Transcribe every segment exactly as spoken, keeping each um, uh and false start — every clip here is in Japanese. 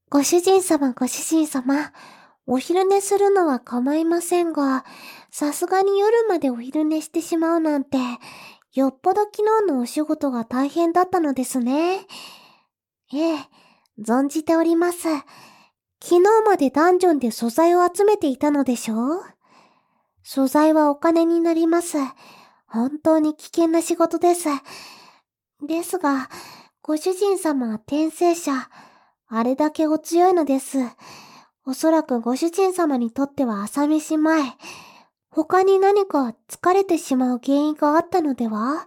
ご主人様、ご主人様、お昼寝するのは構いませんが、さすがに夜までお昼寝してしまうなんて、よっぽど昨日のお仕事が大変だったのですね。ええ、存じております。昨日までダンジョンで素材を集めていたのでしょう？素材はお金になります。本当に危険な仕事です。ですが、ご主人様は転生者。あれだけお強いのです。おそらくご主人様にとっては朝飯前。他に何か疲れてしまう原因があったのでは？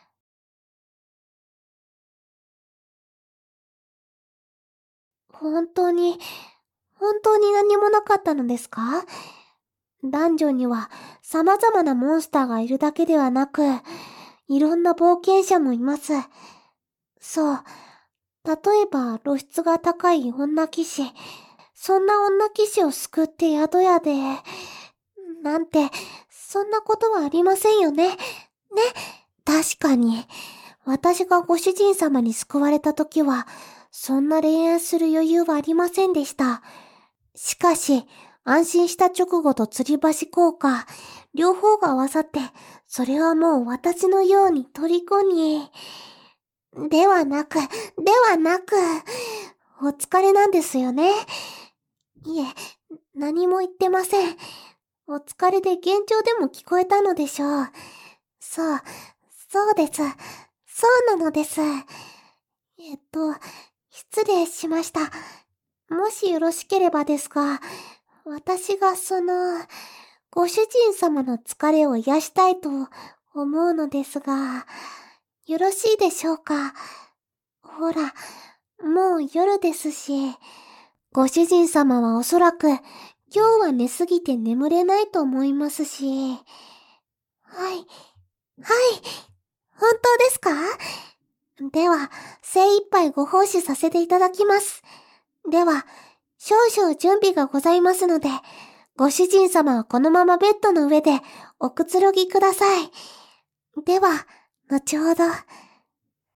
本当に、本当に何もなかったのですか？ダンジョンには様々なモンスターがいるだけではなく、いろんな冒険者もいます。そう。例えば露出が高い女騎士。そんな女騎士を救って宿屋で、なんて、そんなことはありませんよね。ね。確かに、私がご主人様に救われた時は、そんな恋愛する余裕はありませんでした。しかし、安心した直後と吊り橋効果、両方が合わさって、それはもう私のように虜に。ではなく、ではなく、お疲れなんですよね。いえ、何も言ってません。お疲れで幻聴でも聞こえたのでしょう。そう、そうです。そうなのです。えっと、失礼しました。もしよろしければですが、私がその、ご主人様の疲れを癒したいと思うのですが、よろしいでしょうか？ほら、もう夜ですし、ご主人様はおそらく今日は寝すぎて眠れないと思いますし。はい、はい、本当ですか？では、精一杯ご奉仕させていただきます。では、少々準備がございますので、ご主人様はこのままベッドの上でおくつろぎください。では、後ほど。